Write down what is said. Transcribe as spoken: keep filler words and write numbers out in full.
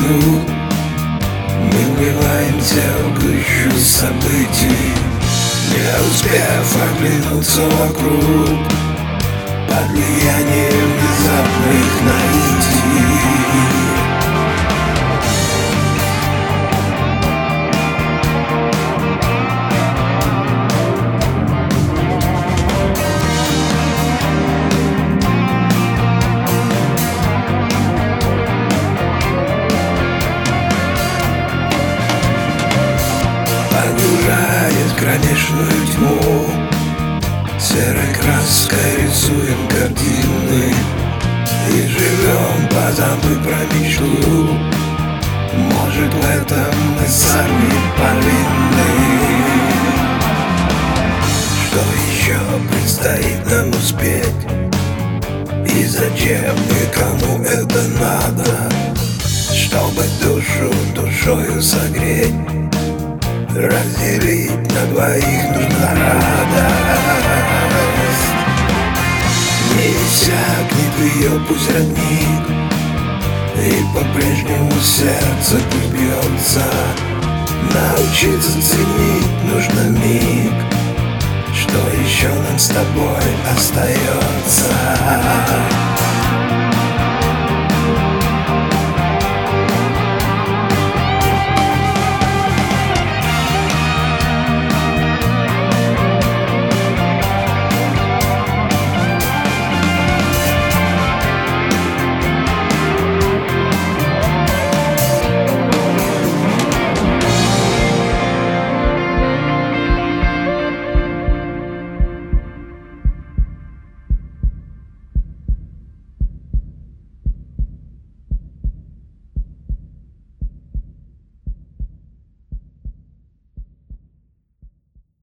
вокруг. Мы вливаемся в гущу событий, не успев оглянуться вокруг, под влиянием внезапных наитий. Погружаясь в кромешную тьму, серой краской рисуем картины и живем, позабыв про мечту. Может, в этом мы сами повинны. Что еще предстоит нам успеть? И зачем и кому это надо? Чтобы душу душою согреть, разделить на двоих нужна радость. Не иссякнет ее пусть родник, и по-прежнему сердце пусть бьется. Научиться ценить нужно миг, что еще нам с тобой остается.